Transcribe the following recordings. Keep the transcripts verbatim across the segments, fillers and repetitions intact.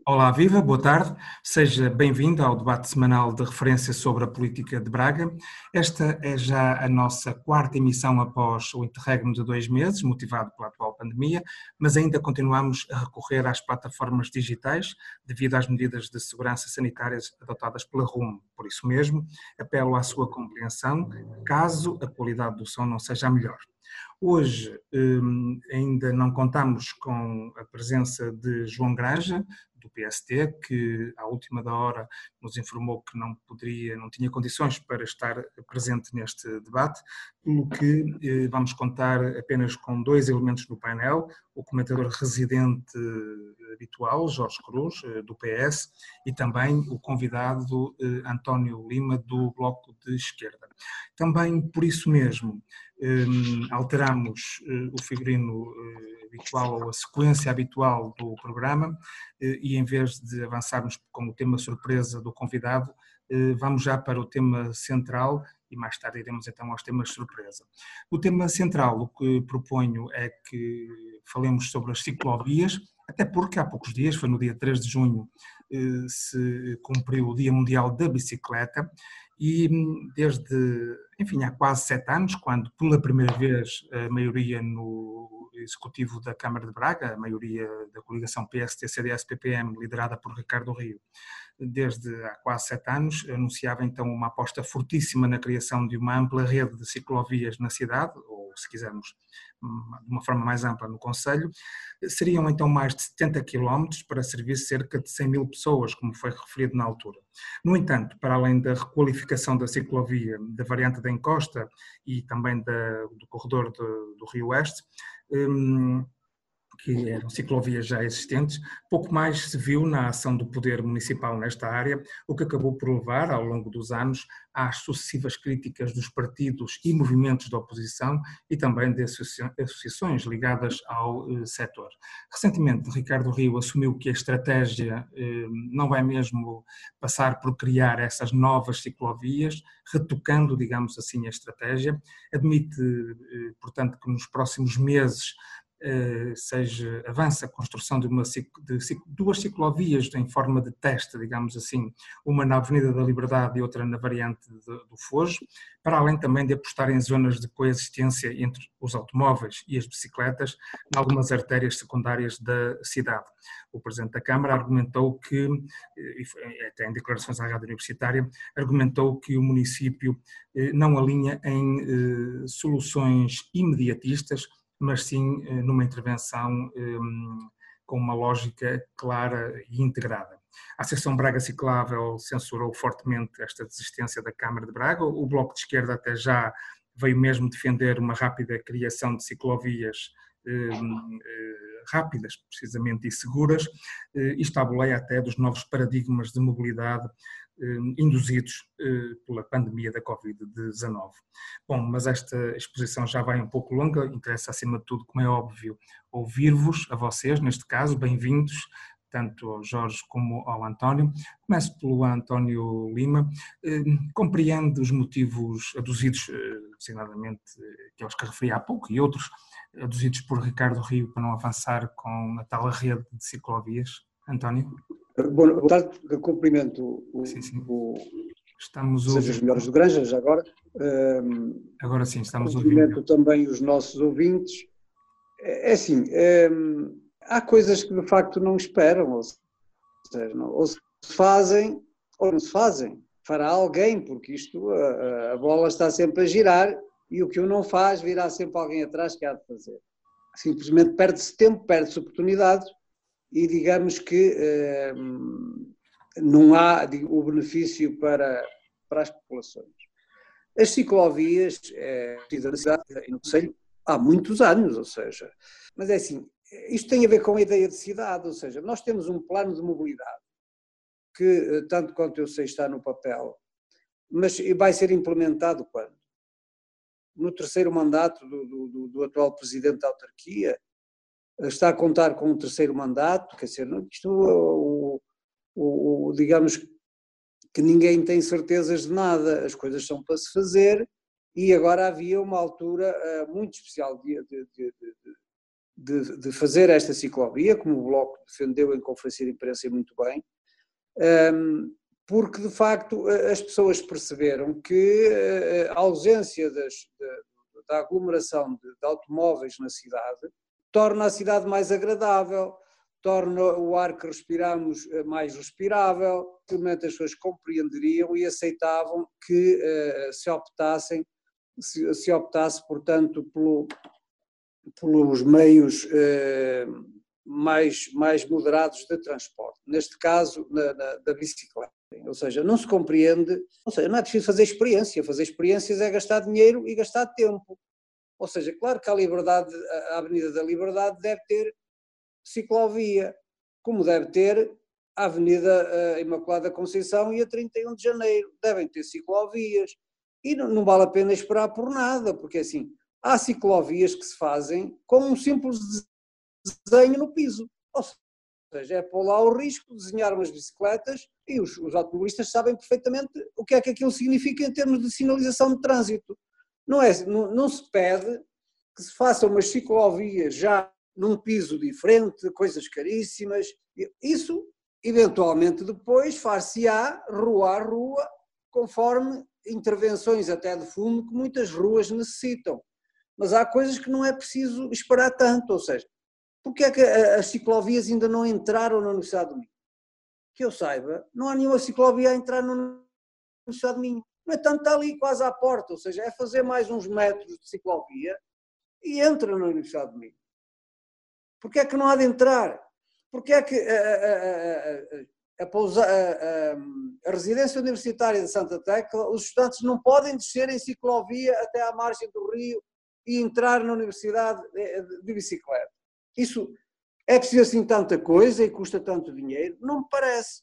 Olá, viva, boa tarde. Seja bem-vindo ao debate semanal de referência sobre a política de Braga. Esta é já a nossa quarta emissão após o interregno de dois meses, motivado pela atual pandemia, mas ainda continuamos a recorrer às plataformas digitais devido às medidas de segurança sanitárias adotadas pela R U M. Por isso mesmo, apelo à sua compreensão, caso a qualidade do som não seja a melhor. Hoje hum, ainda não contamos com a presença de João Granja, do P S T, que à última da hora nos informou que não poderia, não tinha condições para estar presente neste debate, pelo que eh, vamos contar apenas com dois elementos no painel, o comentador residente habitual, Jorge Cruz, do P S, e também o convidado eh, António Lima, do Bloco de Esquerda. Também por isso mesmo, Um, alteramos uh, o figurino uh, habitual ou a sequência habitual do programa uh, e em vez de avançarmos com o tema surpresa do convidado, uh, vamos já para o tema central e mais tarde iremos então aos temas surpresa. O tema central, o que proponho é que falemos sobre as ciclovias, até porque há poucos dias, foi no dia três de junho, uh, se cumpriu o Dia Mundial da Bicicleta. E desde, enfim, há quase sete anos, quando pela primeira vez a maioria no Executivo da Câmara de Braga, a maioria da coligação P S T C D S P P M, liderada por Ricardo Rio, desde há quase sete anos, anunciava então uma aposta fortíssima na criação de uma ampla rede de ciclovias na cidade, ou se quisermos de uma forma mais ampla no concelho. Seriam então mais de setenta quilómetros para servir cerca de cem mil pessoas, como foi referido na altura. No entanto, para além da requalificação da ciclovia da variante da Encosta e também da, do corredor do, do Rio Oeste, hum, que eram ciclovias já existentes, pouco mais se viu na ação do poder municipal nesta área, o que acabou por levar, ao longo dos anos, às sucessivas críticas dos partidos e movimentos da oposição e também de associações ligadas ao eh, setor. Recentemente, Ricardo Rio assumiu que a estratégia eh, não vai mesmo passar por criar essas novas ciclovias, retocando, digamos assim, a estratégia. Admite, eh, portanto, que nos próximos meses seja, avança a construção de, uma, de duas ciclovias em forma de teste, digamos assim, uma na Avenida da Liberdade e outra na variante de, do Fojo, para além também de apostar em zonas de coexistência entre os automóveis e as bicicletas, em algumas artérias secundárias da cidade. O Presidente da Câmara argumentou que, até em declarações à Rádio Universitária, argumentou que o município não alinha em soluções imediatistas, mas sim numa intervenção um, com uma lógica clara e integrada. A Associação Braga Ciclável censurou fortemente esta desistência da Câmara de Braga. O Bloco de Esquerda até já veio mesmo defender uma rápida criação de ciclovias um, rápidas, precisamente, e seguras, e está à boleia até dos novos paradigmas de mobilidade induzidos pela pandemia da covid dezanove. Bom, mas esta exposição já vai um pouco longa, interessa acima de tudo, como é óbvio, ouvir-vos, a vocês, neste caso, bem-vindos, tanto ao Jorge como ao António. Começo pelo António Lima. Compreende os motivos aduzidos, designadamente aqueles que referi há pouco e outros, aduzidos por Ricardo Rio para não avançar com a tal rede de ciclovias? António? Boa boa tarde, cumprimento o, sim, sim. o estamos seja os melhores do Granja, já agora. Um, agora sim, estamos cumprimento ouvindo. também os nossos ouvintes. É, é assim, um, há coisas que de facto não esperam, ou seja, não, ou se fazem ou não se fazem. Fará alguém, porque isto, a, a bola está sempre a girar e o que um não faz virá sempre alguém atrás que há de fazer. Simplesmente perde-se tempo, perde-se oportunidades. E digamos que eh, não há digo, o benefício para, para as populações. As ciclovias, eh, e no concelho, há muitos anos, ou seja, mas é assim, isto tem a ver com a ideia de cidade, ou seja, nós temos um plano de mobilidade que, tanto quanto eu sei, está no papel, mas vai ser implementado quando? No terceiro mandato do, do, do atual presidente da autarquia, está a contar com um terceiro mandato, quer dizer, isto, o, o, o, digamos que ninguém tem certezas de nada, as coisas são para se fazer e agora havia uma altura uh, muito especial de, de, de, de, de, de fazer esta ciclovia, como o Bloco defendeu em conferência de imprensa e muito bem, um, porque de facto as pessoas perceberam que a ausência das, da, da aglomeração de, de automóveis na cidade torna a cidade mais agradável, torna o ar que respiramos mais respirável. Simplesmente as pessoas compreenderiam e aceitavam que uh, se optassem, se, se optasse, portanto, pelo, pelos meios uh, mais, mais moderados de transporte, neste caso na, na, da bicicleta. Ou seja, não se compreende, ou seja, não é preciso fazer experiência, fazer experiências é gastar dinheiro e gastar tempo. Ou seja, claro que a Liberdade, a Avenida da Liberdade deve ter ciclovia, como deve ter a Avenida uh, Imaculada Conceição e a trinta e um de Janeiro, devem ter ciclovias, e não, não vale a pena esperar por nada, porque assim, há ciclovias que se fazem com um simples desenho no piso, ou seja, é pôr lá o risco de desenhar umas bicicletas, e os, os automobilistas sabem perfeitamente o que é que aquilo significa em termos de sinalização de trânsito. Não, é, não, não se pede que se façam umas ciclovias já num piso diferente, coisas caríssimas. Isso, eventualmente, depois far-se-á rua a rua, conforme intervenções até de fundo que muitas ruas necessitam. Mas há coisas que não é preciso esperar tanto, ou seja, porque é que as ciclovias ainda não entraram na Universidade do Minho? Que eu saiba, não há nenhuma ciclovia a entrar na Universidade do Minho. No entanto, está ali quase à porta, ou seja, é fazer mais uns metros de ciclovia e entra na Universidade do Minho. Porquê é que não há de entrar? Porquê é que a, a, a, a, pousa, a, a residência universitária de Santa Tecla, os estudantes não podem descer em ciclovia até à margem do rio e entrar na universidade de, de bicicleta? Isso é preciso assim tanta coisa e custa tanto dinheiro? Não me parece.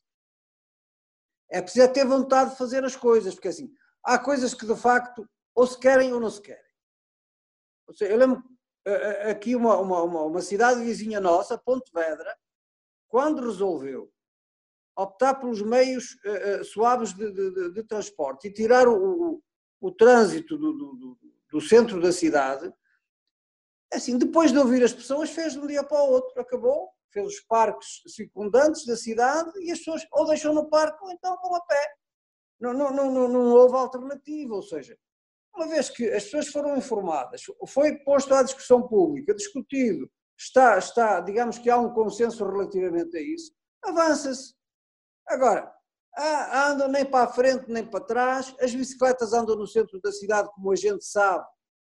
É preciso ter vontade de fazer as coisas, porque assim, há coisas que de facto ou se querem ou não se querem. Ou seja, eu lembro aqui uma, uma, uma cidade vizinha nossa, Pontevedra, quando resolveu optar pelos meios uh, uh, suaves de, de, de transporte e tirar o, o, o trânsito do, do, do centro da cidade, assim, depois de ouvir as pessoas, fez de um dia para o outro, acabou, fez os parques circundantes da cidade e as pessoas ou deixam no parque ou então vão a pé. Não, não, não, não, não houve alternativa, ou seja, uma vez que as pessoas foram informadas, foi posto à discussão pública, discutido, está, está, digamos que há um consenso relativamente a isso, avança-se. Agora, andam nem para a frente nem para trás, as bicicletas andam no centro da cidade, como a gente sabe,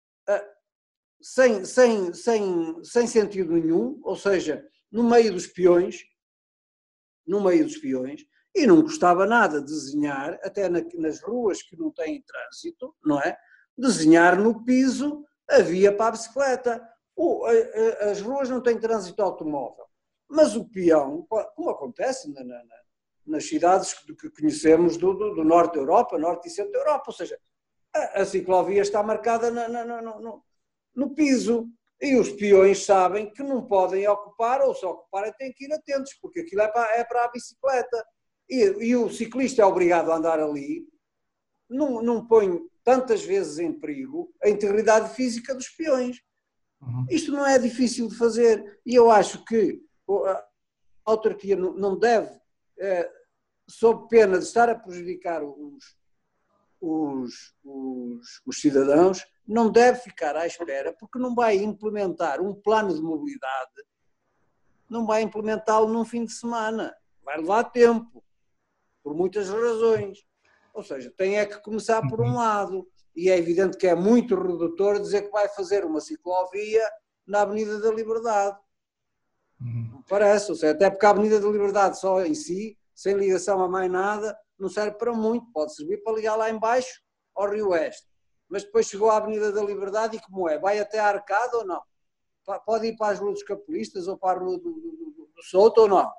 sem, sem, sem, sem sentido nenhum, ou seja, no meio dos peões, no meio dos peões, e não custava nada desenhar, até na, nas ruas que não têm trânsito, não é? Desenhar no piso a via para a bicicleta. O, a, a, as ruas não têm trânsito automóvel, mas o peão, como acontece na, na, nas cidades que conhecemos do, do, do norte da Europa, norte e centro da Europa, ou seja, a, a ciclovia está marcada na, na, na, no, no piso, e os peões sabem que não podem ocupar, ou se ocuparem têm que ir atentos, porque aquilo é para, é para a bicicleta, e, e o ciclista é obrigado a andar ali, não, não põe tantas vezes em perigo a integridade física dos peões. Uhum. Isto não é difícil de fazer, e eu acho que a autarquia não deve, é, sob pena de estar a prejudicar os, os, os, os cidadãos, não deve ficar à espera, porque não vai implementar um plano de mobilidade, não vai implementá-lo num fim de semana, vai levar tempo, por muitas razões. Ou seja, tem é que começar por um lado, e é evidente que é muito redutor dizer que vai fazer uma ciclovia na Avenida da Liberdade. Não parece, ou seja, até porque a Avenida da Liberdade só em si, sem ligação a mais nada, não serve para muito, pode servir para ligar lá em baixo ao Rio Oeste. Mas depois chegou à Avenida da Liberdade e como é? Vai até a Arcada ou não? Pode ir para as ruas dos Capolistas ou para a rua do, do, do, do Souto ou não?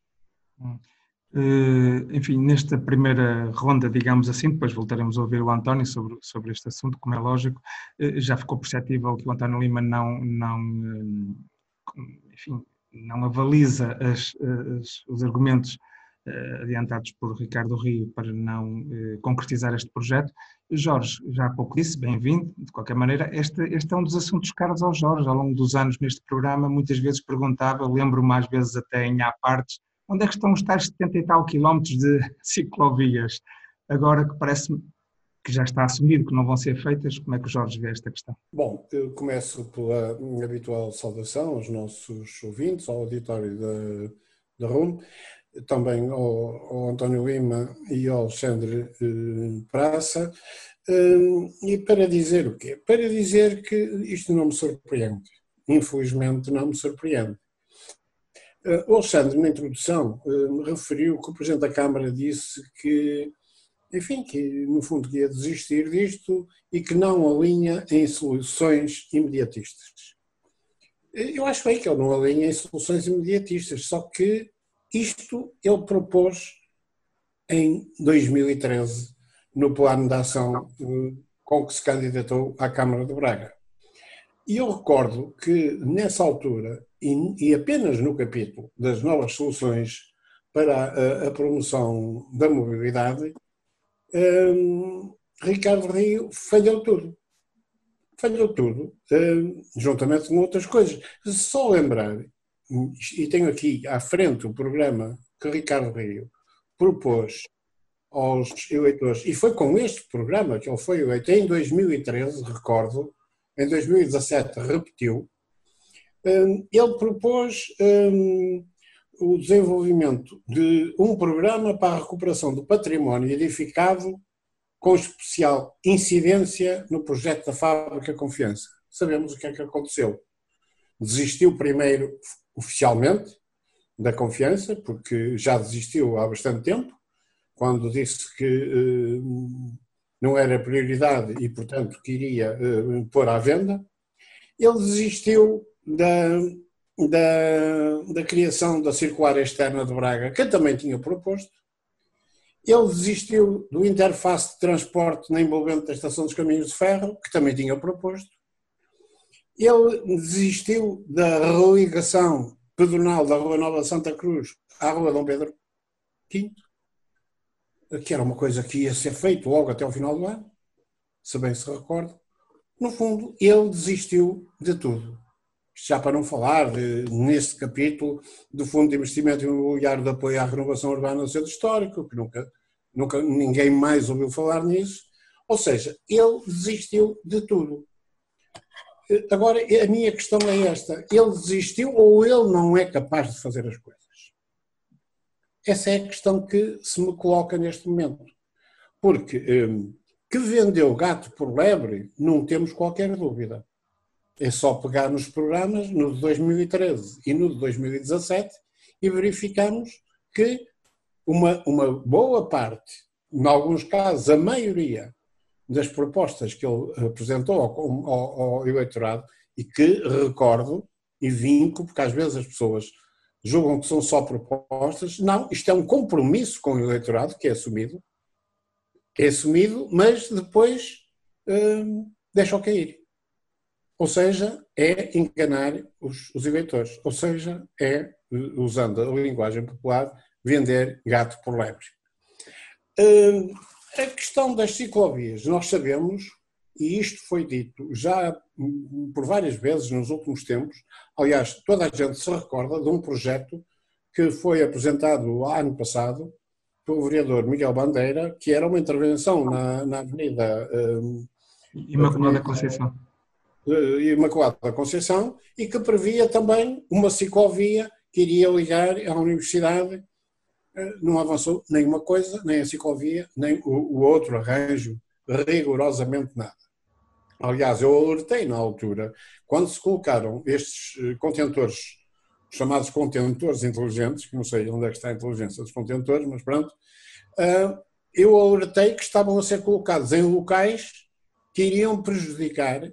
Uh, enfim, nesta primeira ronda, digamos assim, depois voltaremos a ouvir o António sobre, sobre este assunto, como é lógico, uh, já ficou perceptível que o António Lima não, não, uh, enfim, não avaliza as, as, os argumentos adiantados por Ricardo Rio para não eh, concretizar este projeto. Jorge, já há pouco disse, bem-vindo, de qualquer maneira, este, este é um dos assuntos caros ao Jorge, ao longo dos anos neste programa, muitas vezes perguntava, lembro-me às vezes até em apartes, onde é que estão os tais setenta e tal quilómetros de ciclovias? Agora que parece-me que já está assumido que não vão ser feitas, como é que o Jorge vê esta questão? Bom, eu começo pela minha habitual saudação aos nossos ouvintes, ao auditório da, da R U M, também ao, ao António Lima e ao Alexandre eh, Praça, eh, e para dizer o quê? Para dizer que isto não me surpreende, infelizmente não me surpreende. Eh, o Alexandre, na introdução, eh, referiu que o Presidente da Câmara disse que, enfim, que no fundo ia desistir disto e que não alinha em soluções imediatistas. Eu acho bem que ele não alinha em soluções imediatistas, só que isto ele propôs em dois mil e treze, no plano de ação com que se candidatou à Câmara de Braga. E eu recordo que nessa altura, e apenas no capítulo das novas soluções para a, a promoção da mobilidade, um, Ricardo Rio falhou tudo. Falhou tudo, um, juntamente com outras coisas. Só lembrar, e tenho aqui à frente o programa que Ricardo Rio propôs aos eleitores, e foi com este programa que ele foi eleito em dois mil e treze, recordo, em dois mil e dezassete repetiu, ele propôs um, o desenvolvimento de um programa para a recuperação do património edificado com especial incidência no projeto da Fábrica Confiança. Sabemos o que é que aconteceu. Desistiu primeiro oficialmente da Confiança, porque já desistiu há bastante tempo, quando disse que eh, não era prioridade e, portanto, queria eh, pôr à venda. Ele desistiu da, da, da criação da circular externa de Braga, que também tinha proposto. Ele desistiu do interface de transporte na envolvente da Estação dos Caminhos de Ferro, que também tinha proposto. Ele desistiu da religação pedonal da Rua Nova Santa Cruz à Rua Dom Pedro quinto, que era uma coisa que ia ser feito logo até ao final do ano, se bem se recorda. No fundo, ele desistiu de tudo. Já para não falar, de, neste capítulo, do Fundo de Investimento Imobiliário de Apoio à Renovação Urbana do Centro Histórico, que nunca, nunca ninguém mais ouviu falar nisso. Ou seja, ele desistiu de tudo. Agora, a minha questão é esta: ele desistiu ou ele não é capaz de fazer as coisas? Essa é a questão que se me coloca neste momento. Porque hum, que vendeu gato por lebre, não temos qualquer dúvida. É só pegar nos programas, no de dois mil e treze e no de dois mil e dezassete, e verificamos que uma, uma boa parte, em alguns casos a maioria, das propostas que ele apresentou ao, ao, ao eleitorado, e que recordo e vinco, porque às vezes as pessoas julgam que são só propostas. Não, isto é um compromisso com o eleitorado que é assumido, é assumido, mas depois hum, deixa-o cair. Ou seja, é enganar os, os eleitores. Ou seja, é, usando a linguagem popular, vender gato por lebre. Hum, a questão das ciclovias, nós sabemos, e isto foi dito já por várias vezes nos últimos tempos, aliás, toda a gente se recorda de um projeto que foi apresentado ano passado pelo vereador Miguel Bandeira, que era uma intervenção na, na Avenida um, Imaculada Conceição. Imaculada Conceição, e que previa também uma ciclovia que iria ligar à Universidade. Não avançou nenhuma coisa, nem a ciclovia, nem o, o outro arranjo, rigorosamente nada. Aliás, eu alertei na altura, quando se colocaram estes contentores, chamados contentores inteligentes, que não sei onde é que está a inteligência dos contentores, mas pronto, eu alertei que estavam a ser colocados em locais que iriam prejudicar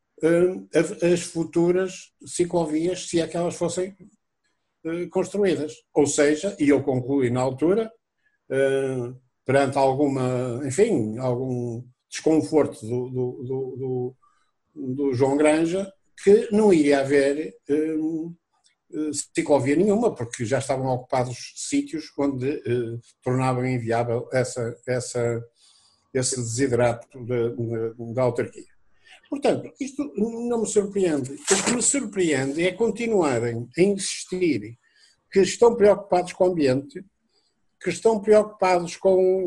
as futuras ciclovias, se aquelas fossem construídas. Ou seja, e eu concluí na altura, perante alguma, enfim, algum desconforto do, do, do, do, do João Granja, que não iria haver um, ciclovia nenhuma, porque já estavam ocupados sítios onde eh, tornavam inviável essa, essa, esse desiderato da, da autarquia. Portanto, isto não me surpreende. O que me surpreende é continuarem a insistir que estão preocupados com o ambiente, que estão preocupados com,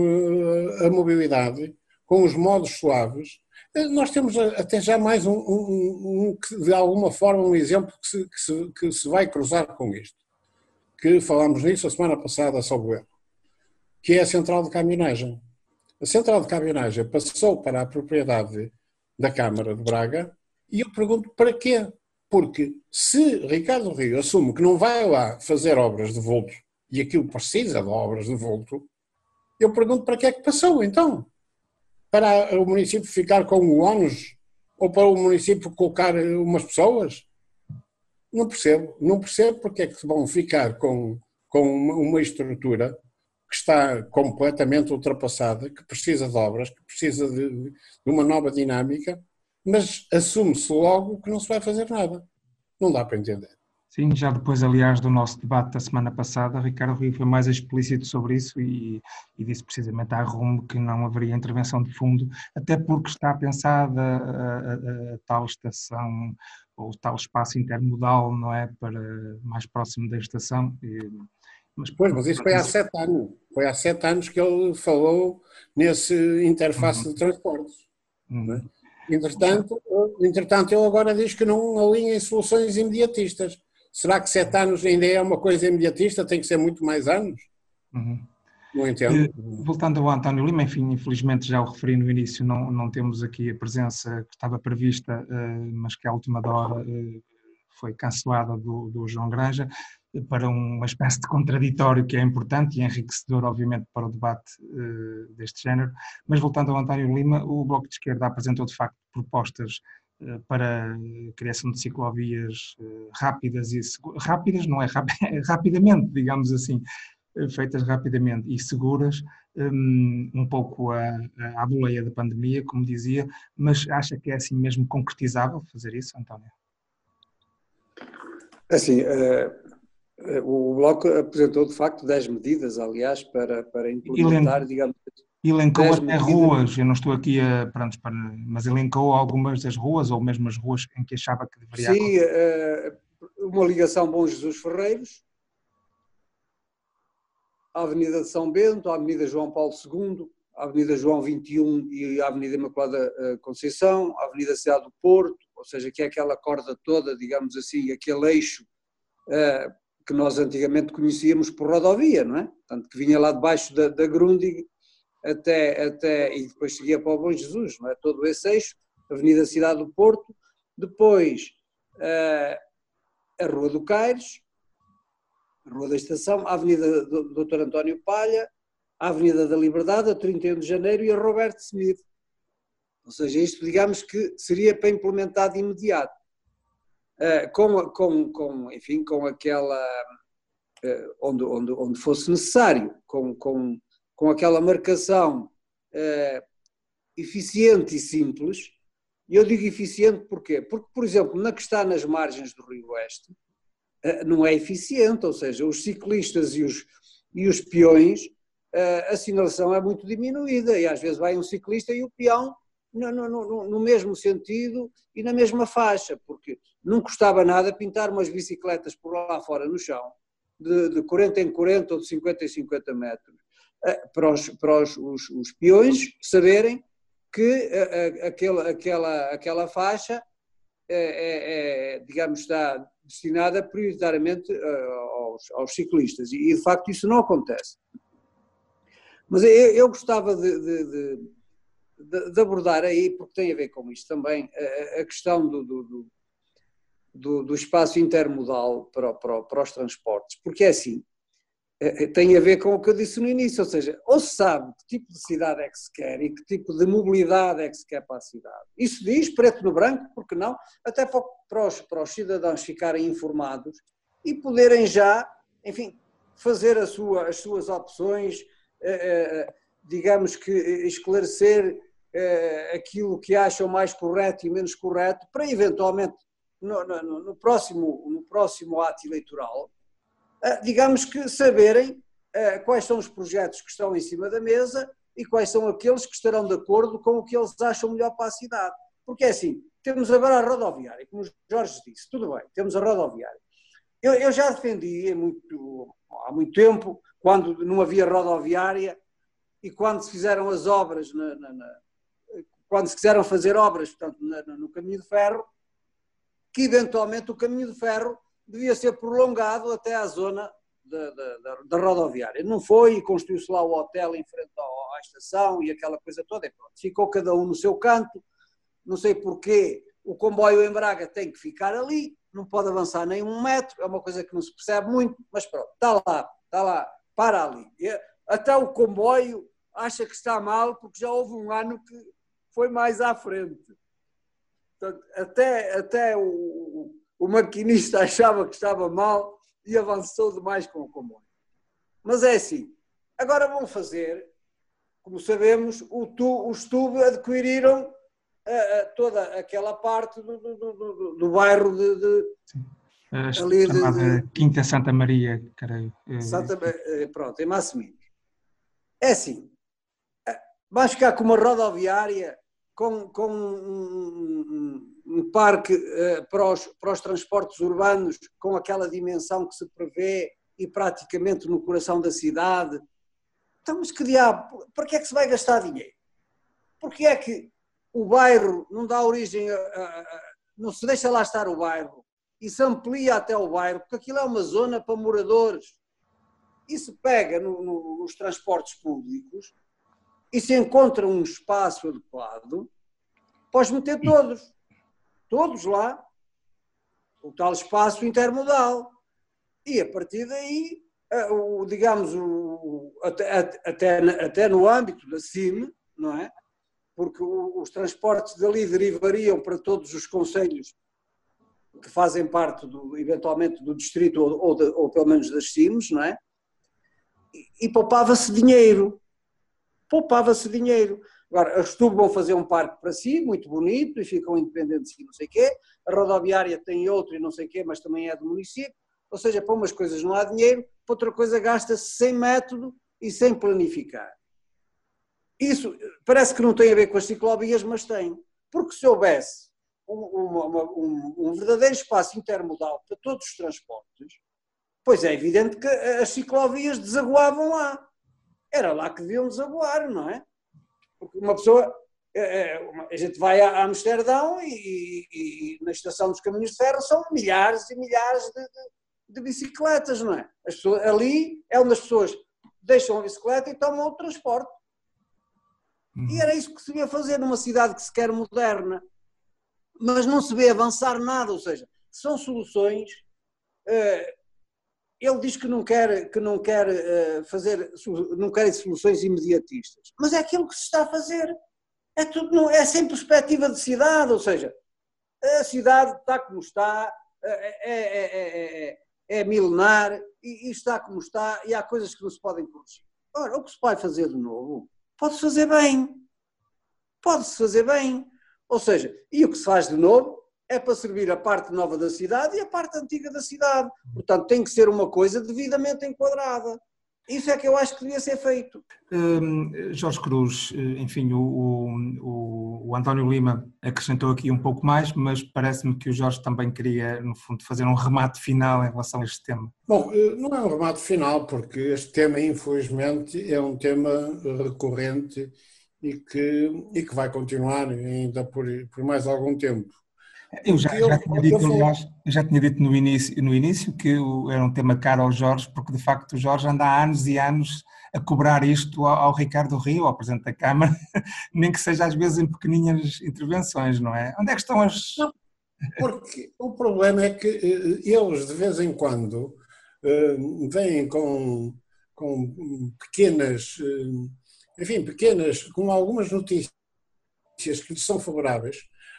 com a mobilidade, com os modos suaves. Nós temos até já mais um, um, um, de alguma forma, um exemplo que se, que, se, que se vai cruzar com isto, que falámos nisso a semana passada, salvo erro, que é a central de caminhonagem. A central de caminhonagem passou para a propriedade da Câmara de Braga e eu pergunto para quê? Porque se Ricardo Rio assume que não vai lá fazer obras de vulto e aquilo precisa de obras de vulto, eu pergunto para que é que passou então? Para o município ficar com o ónus? Ou para o município colocar umas pessoas? Não percebo. Não percebo porque é que vão ficar com, com uma, uma estrutura que está completamente ultrapassada, que precisa de obras, que precisa de, de uma nova dinâmica, mas assume-se logo que não se vai fazer nada. Não dá para entender. Sim, já depois, aliás, do nosso debate da semana passada, Ricardo Rio foi mais explícito sobre isso e, e disse precisamente à Rumo que não haveria intervenção de fundo, até porque está pensada a, a, a tal estação ou tal espaço intermodal, não é, para mais próximo da estação. E, mas, pois, mas isso foi há sete anos. Foi há sete anos que ele falou nesse interface uhum. de transportes. Uhum. Não é? Entretanto, entretanto, ele agora diz que não alinha em soluções imediatistas. Será que sete anos ainda é uma coisa imediatista? Tem que ser muito mais anos? Uhum. Não entendo. Voltando ao António Lima, enfim, infelizmente já o referi no início, não, não temos aqui a presença que estava prevista, mas que à última hora foi cancelada do, do João Granja, para uma espécie de contraditório que é importante e enriquecedor, obviamente, para o debate deste género. Mas voltando ao António Lima, o Bloco de Esquerda apresentou de facto propostas para a criação de ciclovias rápidas e rápidas, não é rapidamente, digamos assim, feitas rapidamente e seguras, um pouco à, à boleia da pandemia, como dizia, mas acha que é assim mesmo concretizável fazer isso, António? Assim, uh, o Bloco apresentou de facto dez medidas, aliás, para, para implementar, Elenco, digamos... Elencou até medidas... ruas, eu não estou aqui a... Pronto, para, mas elencou algumas das ruas, ou mesmo as ruas em que achava que deveria Sim, uh, uma ligação Bom Jesus Ferreiros, a Avenida de São Bento, a Avenida João Paulo segundo, a Avenida João vinte e um e a Avenida Imaculada Conceição, a Avenida Cidade do Porto, ou seja, que é aquela corda toda, digamos assim, aquele eixo uh, que nós antigamente conhecíamos por rodovia, não é? Portanto, que vinha lá debaixo da, da Grundig até, até, e depois seguia para o Bom Jesus, não é? Todo esse eixo, Avenida Cidade do Porto, depois uh, a Rua do Caires, a Rua da Estação, a Avenida do doutor António Palha, a Avenida da Liberdade, a trinta e um de janeiro e a Roberto Smith. Ou seja, isto digamos que seria para implementar de imediato, uh, com, com, com, enfim, com aquela, uh, onde, onde, onde fosse necessário, com, com, com aquela marcação uh, eficiente e simples. E eu digo eficiente porquê? Porque, por exemplo, na que está nas margens do Rio Oeste, não é eficiente, ou seja, os ciclistas e os, e os peões, a sinalização é muito diminuída e às vezes vai um ciclista e o peão no, no, no mesmo sentido e na mesma faixa, porque não custava nada pintar umas bicicletas por lá fora no chão, de, de quarenta em quarenta ou de cinquenta em cinquenta metros, para os, para os, os, os peões saberem que aquela, aquela, aquela faixa é, é, é, digamos, está destinada prioritariamente aos, aos ciclistas e de facto isso não acontece. Mas eu, eu gostava de, de, de, de abordar aí, porque tem a ver com isto também, a, a questão do, do, do, do espaço intermodal para, para, para os transportes, porque é assim, tem a ver com o que eu disse no início, ou seja, ou se sabe que tipo de cidade é que se quer e que tipo de mobilidade é que se quer para a cidade. Isso diz, preto no branco, porque não? Até para, para, os, para os cidadãos ficarem informados e poderem já, enfim, fazer a sua, as suas opções, eh, digamos que esclarecer eh, aquilo que acham mais correto e menos correto, para eventualmente no, no, no, próximo, no próximo ato eleitoral, digamos que saberem quais são os projetos que estão em cima da mesa e quais são aqueles que estarão de acordo com o que eles acham melhor para a cidade. Porque é assim, temos agora a rodoviária, como o Jorge disse, tudo bem, temos a rodoviária. Eu, eu já defendi muito, há muito tempo, quando não havia rodoviária e quando se fizeram as obras, na, na, na, quando se quiseram fazer obras, portanto, na, no caminho de ferro, que eventualmente o caminho de ferro devia ser prolongado até à zona da, da, da, da rodoviária. Não foi, e construiu-se lá o hotel em frente à, à estação e aquela coisa toda, e pronto. Ficou cada um no seu canto, não sei porquê, o comboio em Braga tem que ficar ali, não pode avançar nem um metro, é uma coisa que não se percebe muito, mas pronto, está lá, está lá, para ali. Até o comboio acha que está mal, porque já houve um ano que foi mais à frente. Portanto, até, até o, o maquinista achava que estava mal e avançou demais com o comboio. Mas é assim, agora vão fazer, como sabemos, o tu, os T U B adquiriram uh, uh, toda aquela parte do, do, do, do, do bairro de... de ali chamada de, de, Quinta Santa Maria, creio. Santa, pronto, em Massimino. É assim, vai ficar com uma rodoviária, com, com um, um, um parque uh, para, os, para os transportes urbanos, com aquela dimensão que se prevê e praticamente no coração da cidade. Então, mas que diabo, para que é que se vai gastar dinheiro? Porque é que o bairro não dá origem, a, a, a, não se deixa lá estar o bairro e se amplia até o bairro, porque aquilo é uma zona para moradores. E se pega no, no, nos transportes públicos e se encontra um espaço adequado, podes meter todos, todos lá, o tal espaço intermodal. E a partir daí, o, digamos, o, até, até, até no âmbito da C I M, não é? Porque os transportes dali derivariam para todos os concelhos que fazem parte, do, eventualmente, do distrito ou, ou, de, ou pelo menos das C I Ms, não é? E, e poupava-se dinheiro. Poupava-se dinheiro. Agora, as T U B vão fazer um parque para si, muito bonito, e ficam independentes e não sei o quê. A rodoviária tem outro e não sei o quê, mas também é do município. Ou seja, para umas coisas não há dinheiro, para outra coisa gasta-se sem método e sem planificar. Isso parece que não tem a ver com as ciclovias, mas tem. Porque se houvesse um, uma, um, um verdadeiro espaço intermodal para todos os transportes, pois é evidente que as ciclovias desaguavam lá. Era lá que deviam desaguar, não é? Porque uma pessoa, a gente vai a Amsterdão e, e, e na estação dos caminhos de ferro são milhares e milhares de, de, de bicicletas, não é? As pessoas, ali é onde as pessoas deixam a bicicleta e tomam o transporte. Uhum. E era isso que se vê fazer numa cidade que se quer moderna. Mas não se vê avançar nada, ou seja, são soluções... Uh, ele diz que não quer, que não quer uh, fazer, não quer soluções imediatistas, mas é aquilo que se está a fazer. É, tudo, é sem perspectiva de cidade, ou seja, a cidade está como está, é, é, é, é milenar e, e está como está e há coisas que não se podem corrigir. Ora, o que se pode fazer de novo, pode-se fazer bem. Pode-se fazer bem. Ou seja, e o que se faz de novo é para servir a parte nova da cidade e a parte antiga da cidade. Portanto, tem que ser uma coisa devidamente enquadrada. Isso é que eu acho que devia ser feito. Um, Jorge Cruz, enfim, o, o, o António Lima acrescentou aqui um pouco mais, mas parece-me que o Jorge também queria, no fundo, fazer um remate final em relação a este tema. Bom, não é um remate final, porque este tema, infelizmente, é um tema recorrente e que, e que vai continuar ainda por, por mais algum tempo. Eu já, já, tinha dito, aliás, já tinha dito no início, no início que era um tema caro ao Jorge, porque de facto o Jorge anda há anos e anos a cobrar isto ao, ao Ricardo Rio, ao Presidente da Câmara, nem que seja às vezes em pequeninhas intervenções, não é? Onde é que estão as... Não, porque o problema é que eles de vez em quando vêm com, com pequenas, enfim, pequenas, com algumas notícias que lhes são favoráveis,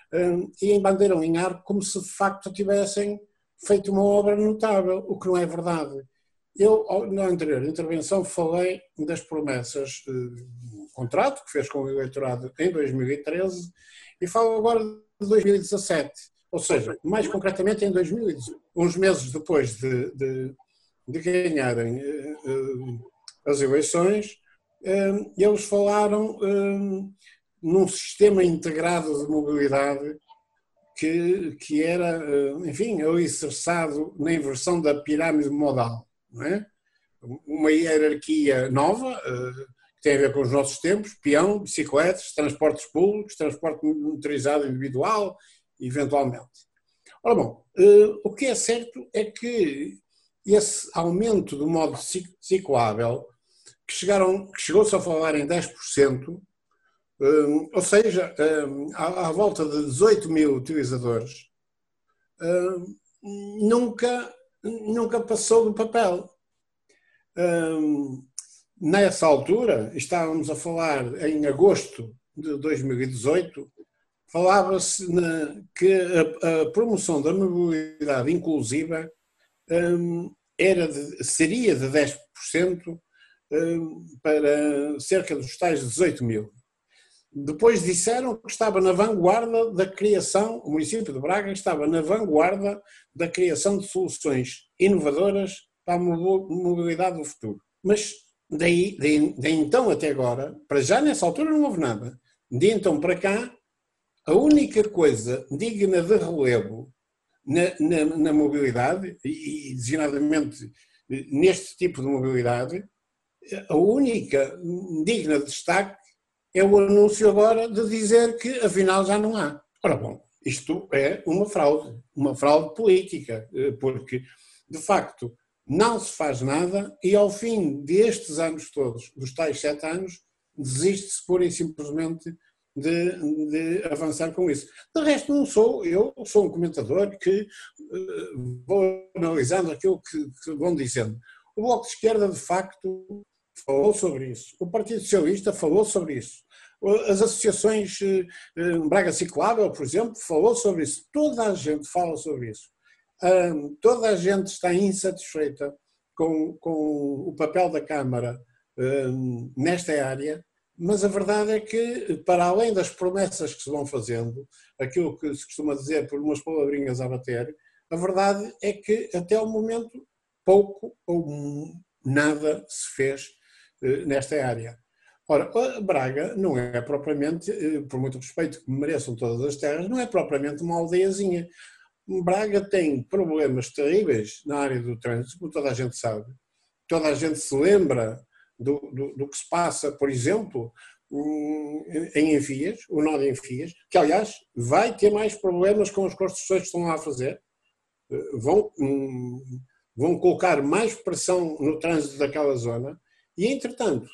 e embandeiram em ar como se de facto tivessem feito uma obra notável, o que não é verdade. Eu, na anterior intervenção, falei das promessas do contrato que fez com o eleitorado em dois mil e treze e falo agora de dois mil e dezassete. Ou seja, mais concretamente em dois mil e dezoito, uns meses depois de, de, de ganharem uh, as eleições, uh, eles falaram uh, num sistema integrado de mobilidade que, que era, uh, enfim, alicerçado na inversão da pirâmide modal, não é? Uma hierarquia nova, uh, que tem a ver com os nossos tempos: peão, bicicletas, transportes públicos, transporte motorizado individual, eventualmente. Ora bom, uh, o que é certo é que esse aumento do modo ciclável, que, chegaram, que chegou-se a falar em dez por cento, uh, ou seja, uh, à, à volta de dezoito mil utilizadores, uh, nunca, nunca passou do papel. Uh, nessa altura, estávamos a falar em agosto de dois mil e dezoito, falava-se que a, a promoção da mobilidade inclusiva um, era de, seria de dez por cento um, para cerca dos tais dezoito mil. Depois disseram que estava na vanguarda da criação, o município de Braga estava na vanguarda da criação de soluções inovadoras para a mobilidade do futuro. Mas daí, daí, daí então até agora, para já nessa altura não houve nada. De então para cá, a única coisa digna de relevo na, na, na mobilidade, e designadamente neste tipo de mobilidade, a única digna de destaque é o anúncio agora de dizer que afinal já não há. Ora bom, isto é uma fraude, uma fraude política, porque de facto não se faz nada e ao fim destes anos todos, dos tais sete anos, desiste-se pura e simplesmente De, de avançar com isso. De resto, não sou, eu sou um comentador que uh, vou analisando aquilo que, que vão dizendo. O Bloco de Esquerda, de facto, falou sobre isso. O Partido Socialista falou sobre isso. As associações uh, Braga Ciclável, por exemplo, falou sobre isso. Toda a gente fala sobre isso. Uh, toda a gente está insatisfeita com, com o papel da Câmara uh, nesta área. Mas a verdade é que, para além das promessas que se vão fazendo, aquilo que se costuma dizer por umas palavrinhas a bater, a verdade é que até o momento pouco ou nada se fez nesta área. Ora, Braga não é propriamente, por muito respeito que mereçam todas as terras, não é propriamente uma aldeiazinha. Braga tem problemas terríveis na área do trânsito, como toda a gente sabe. Toda a gente se lembra Do, do, do que se passa, por exemplo, em Enfias, o nó de Enfias, que aliás vai ter mais problemas com as construções que estão lá a fazer, vão, vão colocar mais pressão no trânsito daquela zona e, entretanto,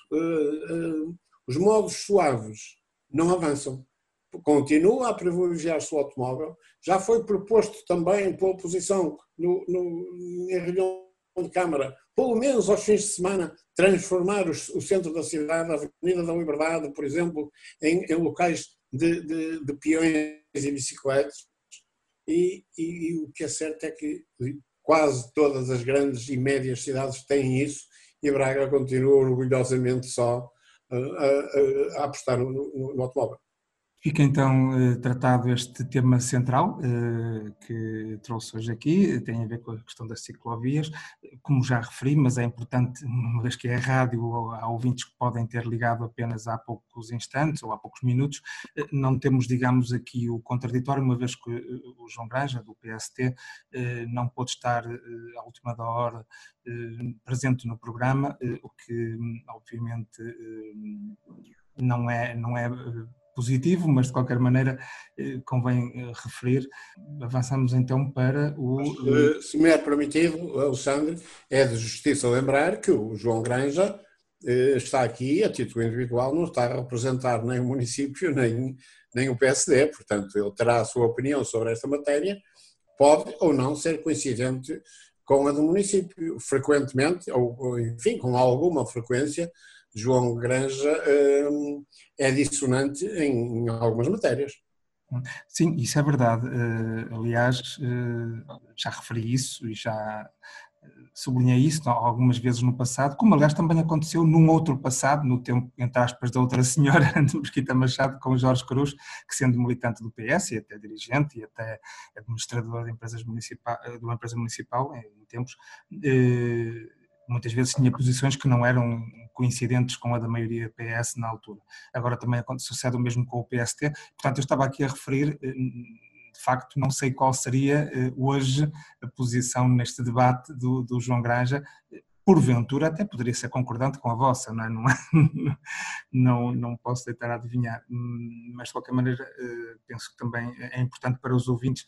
os modos suaves não avançam. Continua a privilegiar-se o automóvel, já foi proposto também pela oposição no, no, em reunião de Câmara, pelo menos aos fins de semana, transformar o, o centro da cidade, a Avenida da Liberdade, por exemplo, em, em locais de, de, de peões e bicicletas. E, e, e o que é certo é que quase todas as grandes e médias cidades têm isso e Braga continua orgulhosamente só a, a, a apostar no, no, no automóvel. Fica então tratado este tema central que trouxe hoje aqui, tem a ver com a questão das ciclovias, como já referi, mas é importante, uma vez que é rádio, há ouvintes que podem ter ligado apenas há poucos instantes ou há poucos minutos, não temos, digamos, aqui o contraditório, uma vez que o João Granja, do P S T, não pôde estar à última da hora presente no programa, o que obviamente não é, não é positivo, mas de qualquer maneira convém referir. Avançamos então para o... Se me é permitido, Alexandre, é de justiça lembrar que o João Granja está aqui a título individual, não está a representar nem o município nem, nem o P S D, portanto ele terá a sua opinião sobre esta matéria, pode ou não ser coincidente com a do município. Frequentemente, ou enfim, com alguma frequência, João Granja hum, é dissonante em, em algumas matérias. Sim, isso é verdade. Uh, aliás, uh, já referi isso e já sublinhei isso algumas vezes no passado, como aliás também aconteceu num outro passado, no tempo, entre aspas, da outra senhora, de Mesquita Machado, com Jorge Cruz, que sendo militante do P S e até dirigente e até administrador de, empresas municipal, de uma empresa municipal, em tempos, muitas vezes tinha posições que não eram coincidentes com a da maioria P S na altura. Agora também sucede o mesmo com o P S T, portanto eu estava aqui a referir... De facto, não sei qual seria hoje a posição neste debate do, do João Granja. Porventura, até poderia ser concordante com a vossa, não é? Não, não, não posso tentar adivinhar, mas de qualquer maneira penso que também é importante para os ouvintes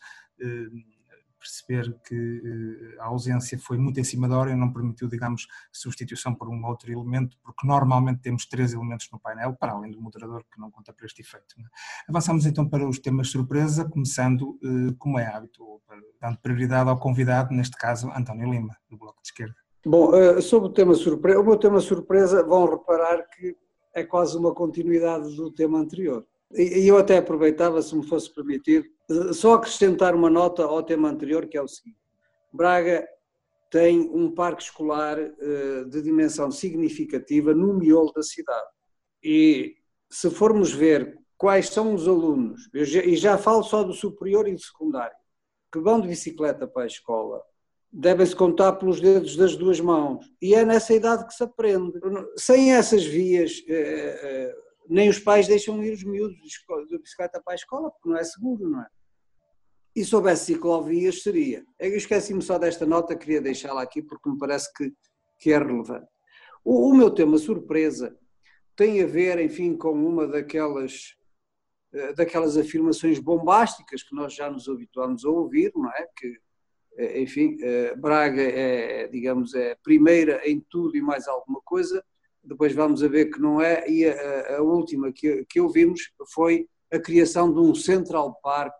perceber que a ausência foi muito em cima da hora e não permitiu, digamos, substituição por um outro elemento, porque normalmente temos três elementos no painel, para além do moderador, que não conta para este efeito. Não é? Avançamos então para os temas surpresa, começando, como é hábito, dando prioridade ao convidado, neste caso, António Lima, do Bloco de Esquerda. Bom, sobre o tema surpresa, o meu tema surpresa, vão reparar que é quase uma continuidade do tema anterior. E eu até aproveitava, se me fosse permitido, só acrescentar uma nota ao tema anterior, que é o seguinte: Braga tem um parque escolar de dimensão significativa no miolo da cidade. E se formos ver quais são os alunos, e já falo só do superior e do secundário, que vão de bicicleta para a escola, devem-se contar pelos dedos das duas mãos. E é nessa idade que se aprende. Sem essas vias... nem os pais deixam ir os miúdos de bicicleta para a escola, porque não é seguro, não é? E se houvesse ciclovias, seria. Eu esqueci-me só desta nota, queria deixá-la aqui, porque me parece que, que é relevante. O, o meu tema surpresa tem a ver, enfim, com uma daquelas, daquelas afirmações bombásticas que nós já nos habituamos a ouvir, não é? Que, enfim, Braga é, digamos, é primeira em tudo e mais alguma coisa. Depois vamos a ver que não é, e a, a última que, que ouvimos foi a criação de um Central Park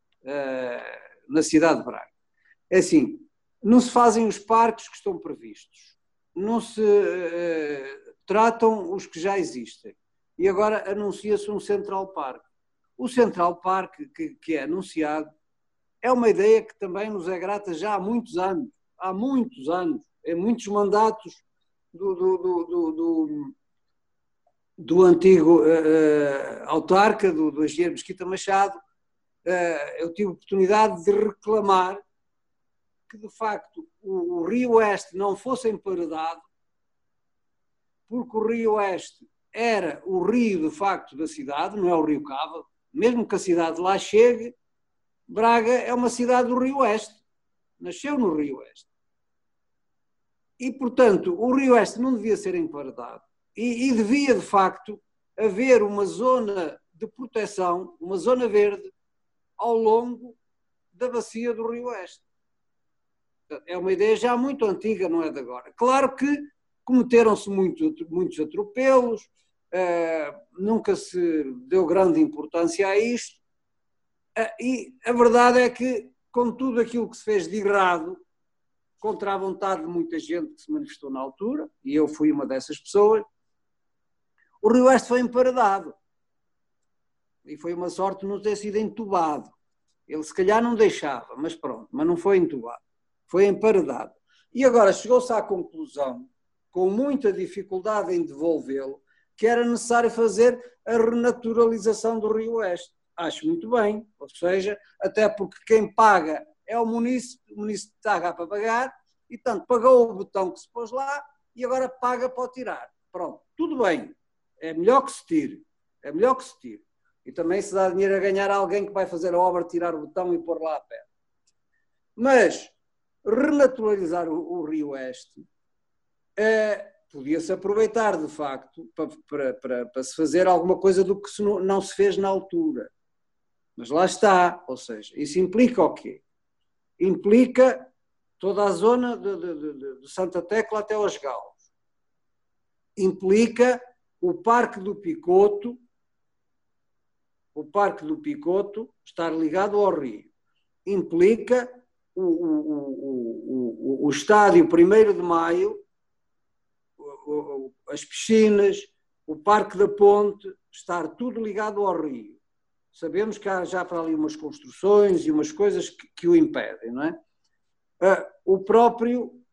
uh, na cidade de Braga. É assim, não se fazem os parques que estão previstos, não se uh, tratam os que já existem, e agora anuncia-se um Central Park. O Central Park que, que é anunciado é uma ideia que também nos é grata já há muitos anos, há muitos anos, em muitos mandatos Do, do, do, do, do antigo uh, autarca, do, do engenheiro Mesquita Machado. Uh, eu tive a oportunidade de reclamar que, de facto, o, o Rio Oeste não fosse emparedado, porque o Rio Oeste era o rio, de facto, da cidade, não é o Rio Cava. Mesmo que a cidade lá chegue, Braga é uma cidade do Rio Oeste, nasceu no Rio Oeste. E, portanto, o Rio Oeste não devia ser emparedado e, e devia, de facto, haver uma zona de proteção, uma zona verde, ao longo da bacia do Rio Oeste. Portanto, é uma ideia já muito antiga, não é de agora. Claro que cometeram-se muito, muitos atropelos, uh, nunca se deu grande importância a isto, uh, e a verdade é que, com tudo aquilo que se fez de errado, contra a vontade de muita gente que se manifestou na altura, e eu fui uma dessas pessoas, o Rio Oeste foi emparedado. E foi uma sorte não ter sido entubado. Ele se calhar não deixava, mas pronto, mas não foi entubado. Foi emparedado. E agora chegou-se à conclusão, com muita dificuldade em devolvê-lo, que era necessário fazer a renaturalização do Rio Oeste. Acho muito bem, ou seja, até porque quem paga é o munícipe, o munícipe está para pagar, e tanto pagou o botão que se pôs lá e agora paga para o tirar. Pronto, tudo bem, é melhor que se tire, é melhor que se tire. E também se dá dinheiro a ganhar a alguém que vai fazer a obra, tirar o botão e pôr lá a pé. Mas renaturalizar o, o Rio Oeste é, podia-se aproveitar, de facto, para, para, para, para se fazer alguma coisa do que se não, não se fez na altura. Mas lá está, ou seja, isso implica o quê? Implica toda a zona de, de, de, de Santa Tecla até aos Galos. Implica o Parque do Picoto, o Parque do Picoto estar ligado ao rio. Implica o, o, o, o, o estádio primeiro de maio, o, o, as piscinas, o Parque da Ponte, estar tudo ligado ao rio. Sabemos que há já para ali umas construções e umas coisas que, que o impedem, não é? Uh, o próprio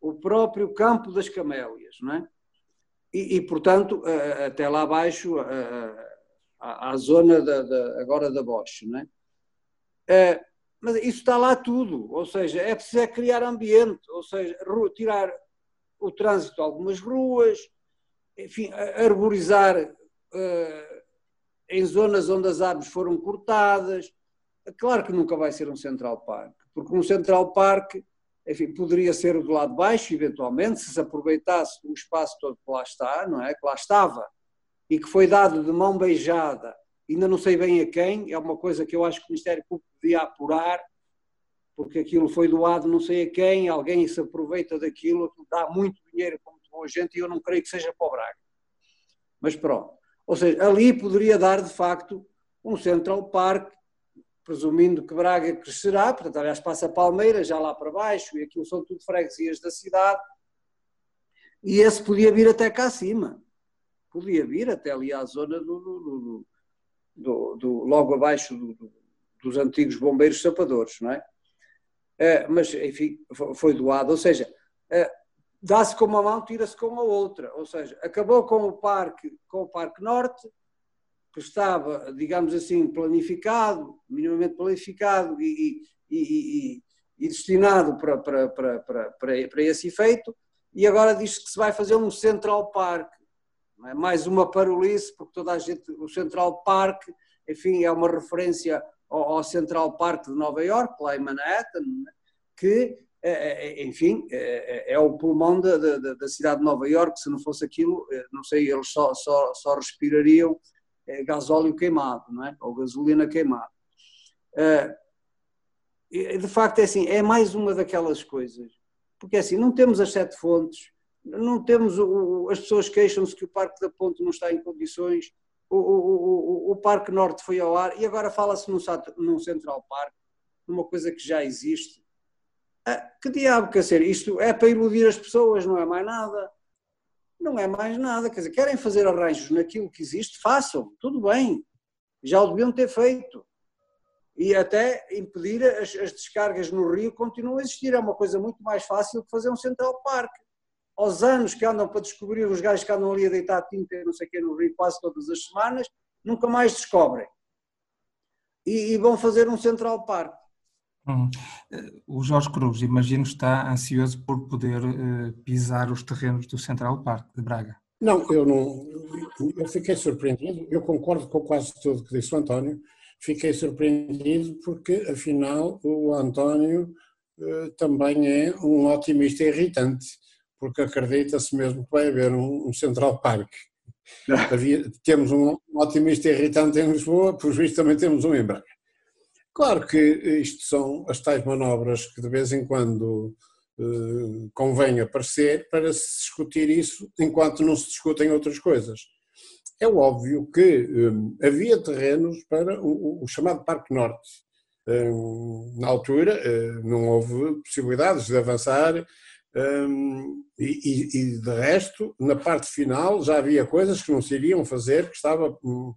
o próprio Campo das Camélias, não é? E, e portanto, até lá abaixo, à zona da, da, agora da Bosch, não é? Mas isso está lá tudo, ou seja, é preciso criar ambiente, ou seja, tirar o trânsito de algumas ruas, enfim, arborizar uh, em zonas onde as árvores foram cortadas. Claro que nunca vai ser um Central Park, porque um Central Park, enfim, poderia ser o do lado de baixo, eventualmente, se se aproveitasse o espaço todo que lá está, não é? Que lá estava, e que foi dado de mão beijada, ainda não sei bem a quem, é uma coisa que eu acho que o Ministério Público podia apurar, porque aquilo foi doado não sei a quem, alguém se aproveita daquilo, aquilo dá muito dinheiro para muito boa gente, e eu não creio que seja para o Braga. Mas pronto. Ou seja, ali poderia dar, de facto, um Central Park, presumindo que Braga crescerá, portanto, aliás, passa Palmeiras, já lá para baixo, e aquilo são tudo freguesias da cidade, e esse podia vir até cá acima. Podia vir até ali à zona do, do, do, do, do logo abaixo do, do, dos antigos bombeiros sapadores, não é? Uh, mas, enfim, foi doado, ou seja, uh, dá-se com uma mão, tira-se com a outra, ou seja, acabou com o Parque, com o Parque Norte, que estava, digamos assim, planificado, minimamente planificado e, e, e, e destinado para, para, para, para, para esse efeito, e agora diz que se vai fazer um Central Park, não é? Mais uma parolice, porque toda a gente, o Central Park, enfim, é uma referência ao Central Park de Nova Iorque, lá em Manhattan, que, enfim, é o pulmão da, da, da cidade de Nova Iorque. Se não fosse aquilo, não sei, eles só, só, só respirariam gasóleo queimado, não é? Ou gasolina queimada. De facto, é assim, é mais uma daquelas coisas, porque assim, não temos as sete fontes, não temos, o, as pessoas queixam-se que o Parque da Ponte não está em condições. O, o, o, o Parque Norte foi ao ar e agora fala-se num, num Central Park, numa coisa que já existe. Ah, que diabo, quer dizer, isto é para iludir as pessoas, não é mais nada. Não é mais nada, quer dizer, querem fazer arranjos naquilo que existe, façam, tudo bem, já o deviam ter feito. E até impedir as, as descargas no rio continuam a existir, é uma coisa muito mais fácil que fazer um Central Park. Aos anos que andam para descobrir, os gajos que andam ali a deitar tinta e não sei o que no rio quase todas as semanas, nunca mais descobrem. E, e vão fazer um Central Park. Hum. O Jorge Cruz, imagino, está ansioso por poder uh, pisar os terrenos do Central Park de Braga. Não, eu não. Eu fiquei surpreendido, eu concordo com quase tudo que disse o António, fiquei surpreendido porque, afinal, o António uh, também é um otimista irritante, porque acredita-se mesmo que vai haver um, um Central Park. Havia, temos um otimista irritante em Lisboa, por visto também temos um em Braga. Claro que isto são as tais manobras que de vez em quando eh, convém aparecer para se discutir isso enquanto não se discutem outras coisas. É óbvio que eh, havia terrenos para o, o chamado Parque Norte. Eh, na altura eh, não houve possibilidades de avançar eh, e, e, e de resto, na parte final já havia coisas que não se iriam fazer, que estava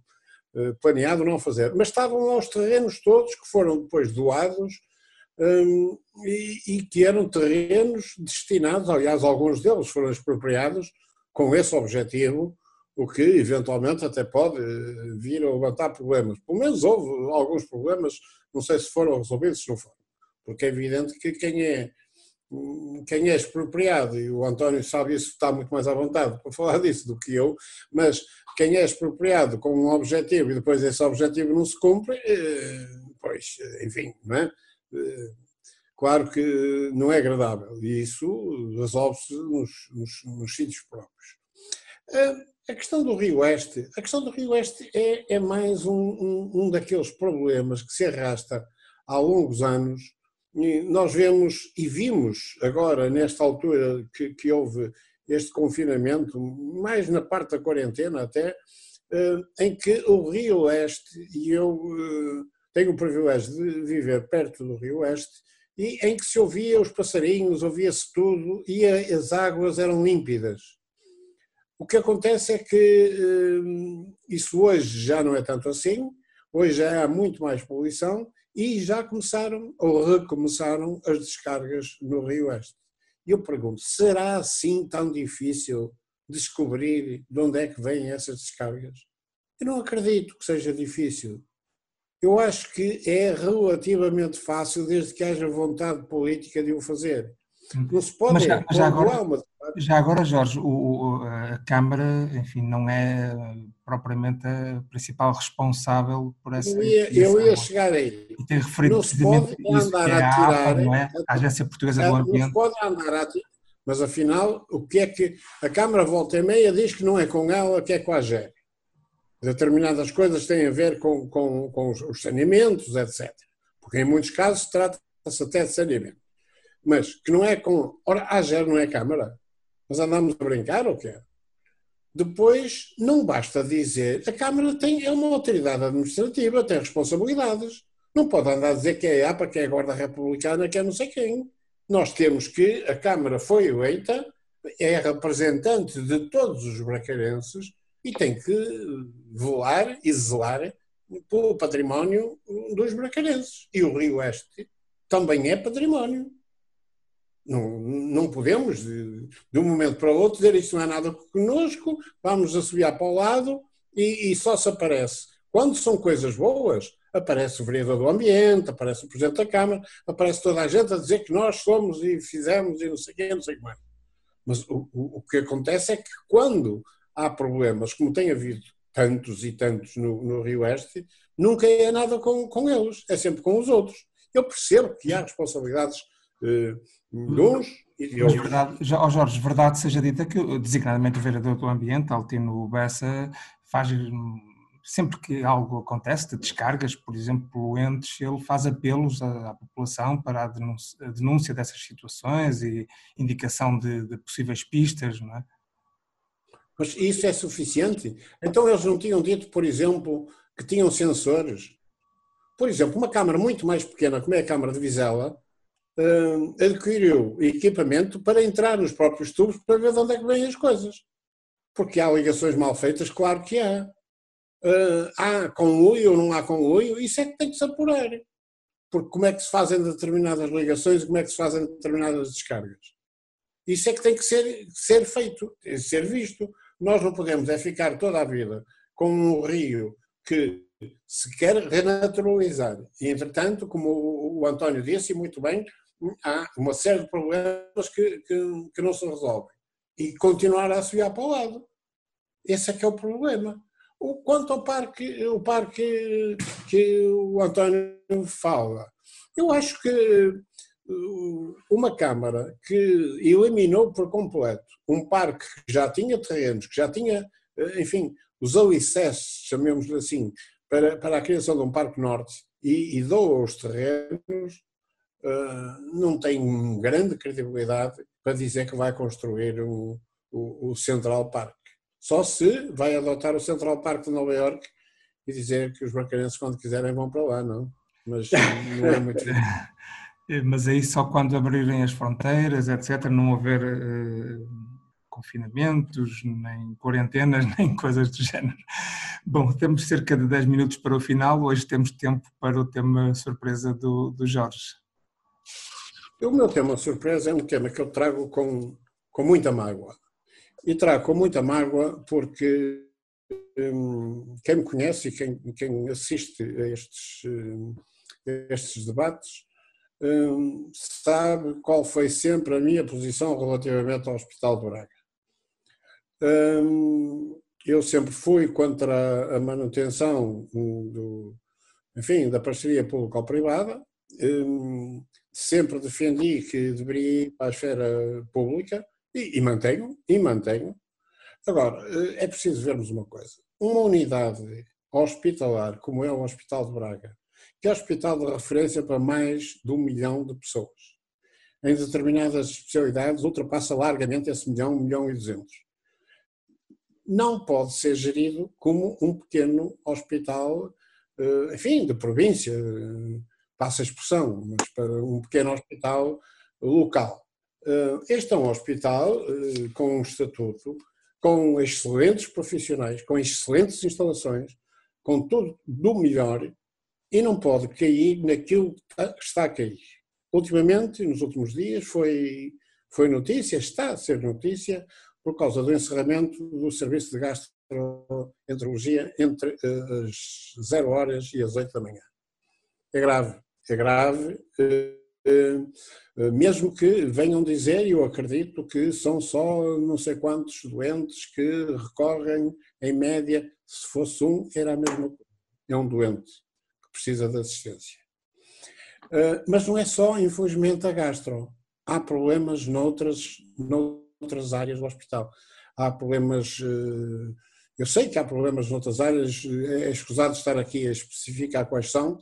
planeado não fazer, mas estavam lá os terrenos todos que foram depois doados um, e, e que eram terrenos destinados, aliás alguns deles foram expropriados com esse objetivo, o que eventualmente até pode vir a levantar problemas. Pelo menos houve alguns problemas, não sei se foram resolvidos, se não foram, porque é evidente que quem é quem é expropriado, e o António sabe isso, está muito mais à vontade para falar disso do que eu, mas quem é expropriado com um objetivo e depois esse objetivo não se cumpre, pois, enfim, não é? Claro que não é agradável e isso resolve-se nos, nos, nos sítios próprios. A questão do Rio Oeste, a questão do Rio Oeste é, é mais um, um, um daqueles problemas que se arrasta há longos anos. E nós vemos e vimos agora, nesta altura que, que houve este confinamento, mais na parte da quarentena até, em que o Rio Oeste, e eu tenho o privilégio de viver perto do Rio Oeste, e em que se ouvia os passarinhos, ouvia-se tudo e as águas eram límpidas. O que acontece é que isso hoje já não é tanto assim, hoje já há muito mais poluição, e já começaram, ou recomeçaram, as descargas no Rio Oeste. E eu pergunto, será assim tão difícil descobrir de onde é que vêm essas descargas? Eu não acredito que seja difícil. Eu acho que é relativamente fácil desde que haja vontade política de o fazer. Não se pode, Mas já, é, mas já quando agora, há uma... já agora, Jorge, o, o- a Câmara, enfim, não é propriamente a principal responsável por essa Eu ia, eu ia investigação. chegar aí. E tem referido Não se precisamente pode isso, que andar é a a tirar, APA, não é? A Agência Portuguesa do não se Ambiente. pode andar a tirar, mas afinal, o que é que a Câmara volta e meia diz que não é com ela, que é com a AGER. Determinadas coisas têm a ver com, com, com os saneamentos, etcétera. Porque em muitos casos trata-se até de saneamento. Mas que não é com... Ora, a AGER não é Câmara. Mas andamos a brincar ou quê? Depois, não basta dizer... A Câmara tem, é uma autoridade administrativa, tem responsabilidades. Não pode andar a dizer que é a APA, que é a Guarda Republicana, que é não sei quem. Nós temos que... A Câmara foi eleita, é representante de todos os bracarenses e tem que velar e zelar pelo património dos bracarenses. E o Rio Oeste também é património. Não, não podemos, de, de um momento para o outro, dizer isto não é nada connosco, vamos assobiar para o lado e, e só se aparece. Quando são coisas boas, aparece o vereador do Ambiente, aparece o Presidente da Câmara, aparece toda a gente a dizer que nós somos e fizemos e não sei quem, não sei como é. Mas o, o, o que acontece é que quando há problemas, como tem havido tantos e tantos no, no Rio Oeste, nunca é nada com, com eles, é sempre com os outros. Eu percebo que há responsabilidades eh, de uns e de Mas outros. verdade, já- ó Jorge, verdade seja dita que, designadamente, o vereador do Ambiente, Altino Bessa, faz, hum, sempre que algo acontece, de descargas, por exemplo, poluentes, ele faz apelos à, à população para a denúncia, a denúncia dessas situações e indicação de, de possíveis pistas, não é? Mas isso é suficiente? Então eles não tinham dito, por exemplo, que tinham sensores? Por exemplo, uma câmara muito mais pequena, como é a Câmara de Vizela, Uh, adquiriu equipamento para entrar nos próprios tubos para ver de onde é que vêm as coisas. Porque há ligações mal feitas, claro que há. Uh, há conluio ou não há conluio, isso é que tem que se apurar. Porque como é que se fazem determinadas ligações e como é que se fazem determinadas descargas? Isso é que tem que ser, ser feito, tem que ser visto. Nós não podemos é ficar toda a vida com um rio que se quer renaturalizar. E, entretanto, como o, o António disse, e muito bem, há uma série de problemas que, que, que não se resolvem. E continuar a assobiar para o lado. Esse é que é o problema. O, quanto ao parque, o parque que o António fala, eu acho que uma Câmara que eliminou por completo um parque que já tinha terrenos, que já tinha, enfim, os alicerces, chamemos-lhe assim, para, para a criação de um Parque Norte e, e doa os terrenos, Uh, não tem grande credibilidade para dizer que vai construir o, o, o Central Park. Só se vai adotar o Central Park de Nova Iorque e dizer que os bracarenses, quando quiserem, vão para lá, não? Mas não é muito difícil. Mas aí só quando abrirem as fronteiras, etcétera, não haver uh, confinamentos, nem quarentenas, nem coisas do género. Bom, temos cerca de dez minutos para o final, hoje temos tempo para o tema surpresa do, do Jorge. O meu tema surpresa é um tema que eu trago com, com muita mágoa. E trago com muita mágoa porque hum, quem me conhece e quem, quem assiste a estes, hum, estes debates hum, sabe qual foi sempre a minha posição relativamente ao Hospital de Braga. Hum, eu sempre fui contra a manutenção do, enfim, da parceria público-privada. Hum, sempre defendi que deveria ir para a esfera pública e, e mantenho, e mantenho. Agora, é preciso vermos uma coisa. Uma unidade hospitalar, como é o Hospital de Braga, que é o hospital de referência para mais de um milhão de pessoas, em determinadas especialidades ultrapassa largamente esse milhão, um milhão e duzentos. Não pode ser gerido como um pequeno hospital, enfim, de província, passa a expressão, mas para um pequeno hospital local. Este é um hospital com um estatuto, com excelentes profissionais, com excelentes instalações, com tudo do melhor, e não pode cair naquilo que está a cair. Ultimamente, nos últimos dias, foi, foi notícia, está a ser notícia, por causa do encerramento do serviço de gastroenterologia entre as zero horas e as oito da manhã. É grave, é grave, mesmo que venham dizer, e eu acredito que são só não sei quantos doentes que recorrem em média, se fosse um, era a mesma coisa. É um doente que precisa de assistência. Mas não é só, infelizmente, a gastro. Há problemas noutras, noutras áreas do hospital. Há problemas, eu sei que há problemas noutras áreas, é escusado estar aqui a especificar quais são,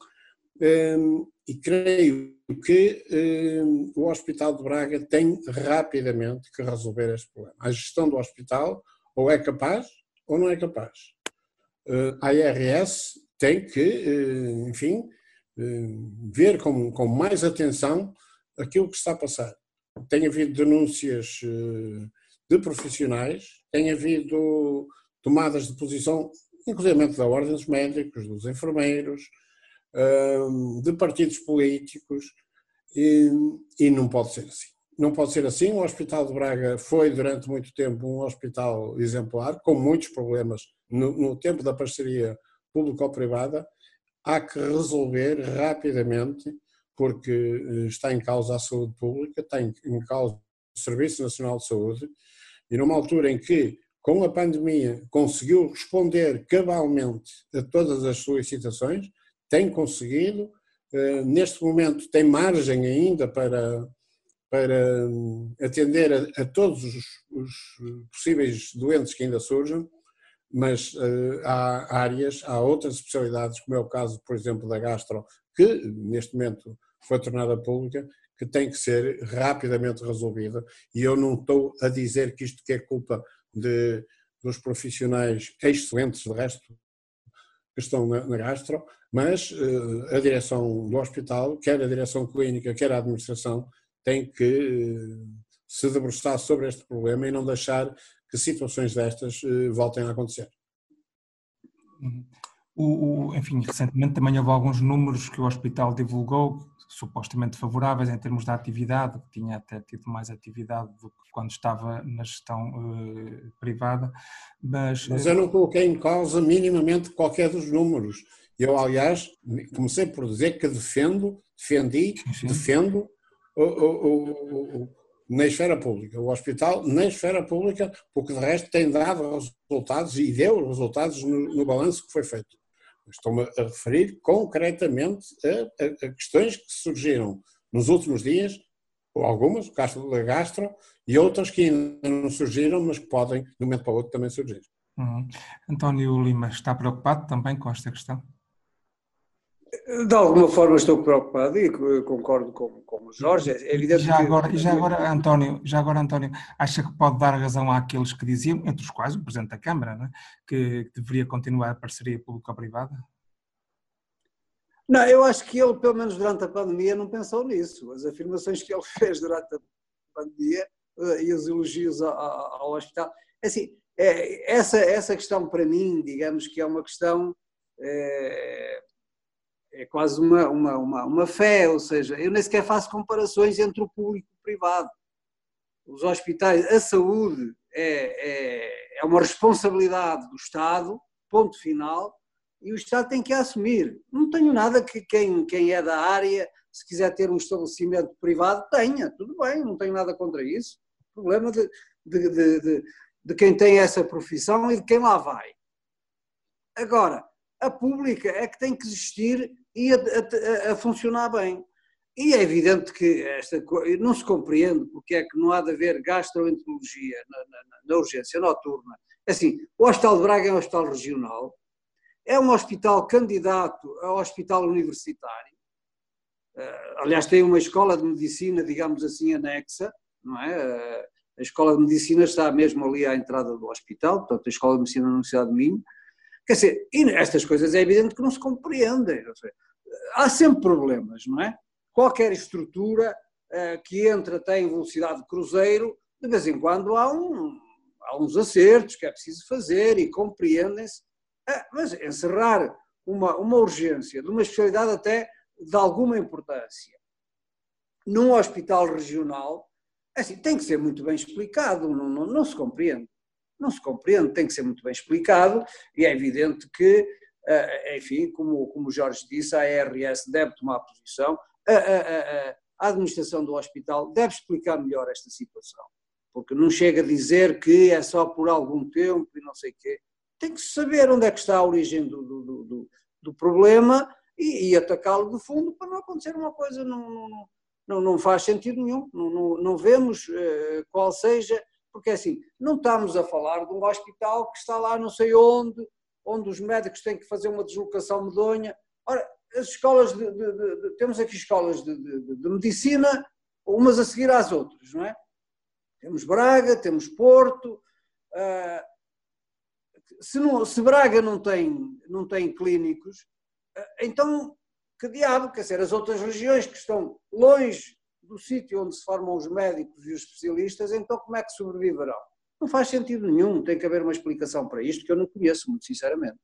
e creio que o Hospital de Braga tem rapidamente que resolver este problema. A gestão do hospital ou é capaz ou não é capaz. A I R S tem que, enfim, ver com, com mais atenção aquilo que está a passar. Tem havido denúncias de profissionais, tem havido tomadas de posição, inclusive da ordem dos médicos, dos enfermeiros, de partidos políticos, e, e não pode ser assim. Não pode ser assim. O Hospital de Braga foi durante muito tempo um hospital exemplar, com muitos problemas no, no tempo da parceria público-privada. Há que resolver rapidamente, porque está em causa a saúde pública, está em causa o Serviço Nacional de Saúde, e numa altura em que, com a pandemia, conseguiu responder cabalmente a todas as solicitações, tem conseguido, neste momento tem margem ainda para, para atender a, a todos os, os possíveis doentes que ainda surjam, mas uh, há áreas, há outras especialidades, como é o caso, por exemplo, da gastro, que neste momento foi tornada pública, que tem que ser rapidamente resolvida, e eu não estou a dizer que isto que é culpa de, dos profissionais excelentes, de resto, que estão na, na gastro, mas uh, a direção do hospital, quer a direção clínica, quer a administração, tem que uh, se debruçar sobre este problema e não deixar que situações destas uh, voltem a acontecer. O, o, enfim, recentemente também houve alguns números que o hospital divulgou, supostamente favoráveis em termos de atividade, que tinha até tido mais atividade do que quando estava na gestão uh, privada. Mas, mas eu não coloquei em causa minimamente qualquer dos números. Eu, aliás, comecei por dizer que defendo, defendi, sim. defendo o, o, o, o, na esfera pública, o hospital na esfera pública, porque de resto tem dado resultados e deu resultados no, no balanço que foi feito. Estou-me a referir concretamente a, a, a questões que surgiram nos últimos dias, ou algumas, o caso da gastro, e outras que ainda não surgiram, mas que podem, de um momento para o outro, também surgir. Uhum. António Lima, está preocupado também com esta questão? De alguma forma estou preocupado e concordo com, com o Jorge. É evidente já que... agora, já agora, António, já agora, António, acha que pode dar razão àqueles que diziam, entre os quais o Presidente da Câmara, não é? que deveria continuar a parceria público-privada? Não, eu acho que ele, pelo menos durante a pandemia, não pensou nisso. As afirmações que ele fez durante a pandemia e os elogios ao, ao hospital. Assim, é, essa, essa questão para mim, digamos que é uma questão... É, é quase uma, uma, uma, uma fé, ou seja, eu nem sequer faço comparações entre o público e o privado. Os hospitais, a saúde é, é, é uma responsabilidade do Estado, ponto final, e o Estado tem que a assumir. Não tenho nada que quem, quem é da área, se quiser ter um estabelecimento privado, tenha, tudo bem, não tenho nada contra isso. O problema de, de, de, de, de quem tem essa profissão e de quem lá vai. Agora, a pública é que tem que existir e a, a, a funcionar bem. E é evidente que esta coisa não se compreende porque é que não há de haver gastroenterologia na, na, na urgência noturna. Assim, o Hospital de Braga é um hospital regional, é um hospital candidato a hospital universitário, uh, aliás tem uma escola de medicina, digamos assim, anexa, não é? Uh, a escola de medicina está mesmo ali à entrada do hospital, portanto a escola de medicina da Universidade de Minho. Quer dizer, e estas coisas é evidente que não se compreendem. Não sei. Há sempre problemas, não é? Qualquer estrutura uh, que entra tem velocidade de cruzeiro, de vez em quando há, um, há uns acertos que é preciso fazer e compreendem-se. Uh, mas encerrar uma, uma urgência de uma especialidade até de alguma importância num hospital regional assim, tem que ser muito bem explicado, não, não, não se compreende. Não se compreende, tem que ser muito bem explicado e é evidente que, enfim, como, como o Jorge disse, a A R S deve tomar posição, a, a, a, a administração do hospital deve explicar melhor esta situação, porque não chega a dizer que é só por algum tempo e não sei o quê. Tem que saber onde é que está a origem do, do, do, do problema e, e atacá-lo de fundo para não acontecer uma coisa, não, não, não, não faz sentido nenhum, não, não, não vemos uh, qual seja, porque assim, não estamos a falar de um hospital que está lá não sei onde, onde os médicos têm que fazer uma deslocação medonha. Ora, as escolas, de, de, de, de, temos aqui escolas de, de, de medicina, umas a seguir às outras, não é? Temos Braga, temos Porto, uh, se, não, se Braga não tem, não tem clínicos, uh, então que diabo, quer dizer, as outras regiões que estão longe do sítio onde se formam os médicos e os especialistas, então como é que sobreviverão? Não faz sentido nenhum, tem que haver uma explicação para isto que eu não conheço, muito sinceramente.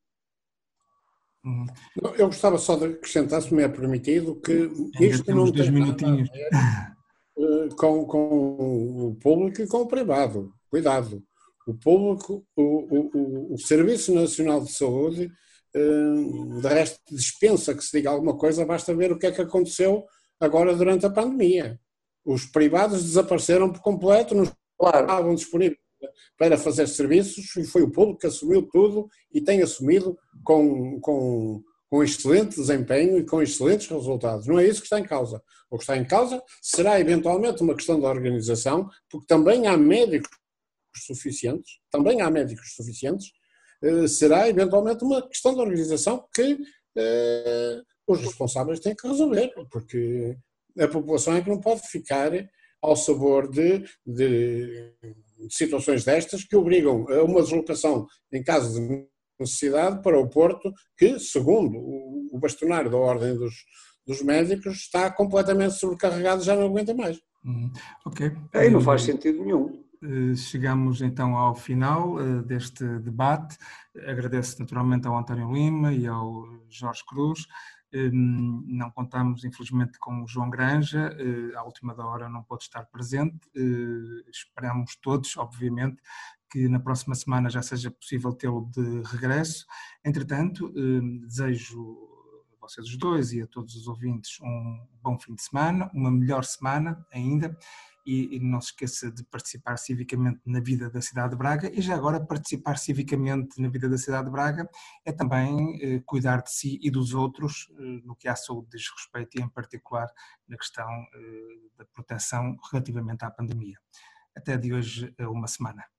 Uhum. Eu gostava só de acrescentar, se me é permitido, que Ainda isto não dois tem minutinhos. nada a ver com, com o público e com o privado. Cuidado. O público, o, o, o Serviço Nacional de Saúde, de resto dispensa que se diga alguma coisa, basta ver o que é que aconteceu agora durante a pandemia. Os privados desapareceram por completo, não claro. estavam disponíveis para fazer serviços e foi o público que assumiu tudo e tem assumido com, com, com excelente desempenho e com excelentes resultados. Não é isso que está em causa. O que está em causa será eventualmente uma questão da organização, porque também há médicos suficientes, também há médicos suficientes, será eventualmente uma questão de organização que eh, os responsáveis têm que resolver, porque a população é que não pode ficar ao sabor de, de, de situações destas que obrigam a uma deslocação em caso de necessidade para o Porto, que, segundo o, o bastonário da Ordem dos, dos Médicos, está completamente sobrecarregado e já não aguenta mais. Hum, ok. Aí não faz sentido nenhum. Chegamos então ao final deste debate. Agradeço naturalmente ao António Lima e ao Jorge Cruz. Não contamos, infelizmente, com o João Granja, à última da hora não pôde estar presente. Esperamos todos, obviamente, que na próxima semana já seja possível tê-lo de regresso. Entretanto, desejo a vocês os dois e a todos os ouvintes um bom fim de semana, uma melhor semana ainda. E, e não se esqueça de participar civicamente na vida da cidade de Braga e já agora participar civicamente na vida da cidade de Braga é também eh, cuidar de si e dos outros eh, no que à saúde diz respeito e em particular na questão eh, da proteção relativamente à pandemia. Até de hoje a uma semana.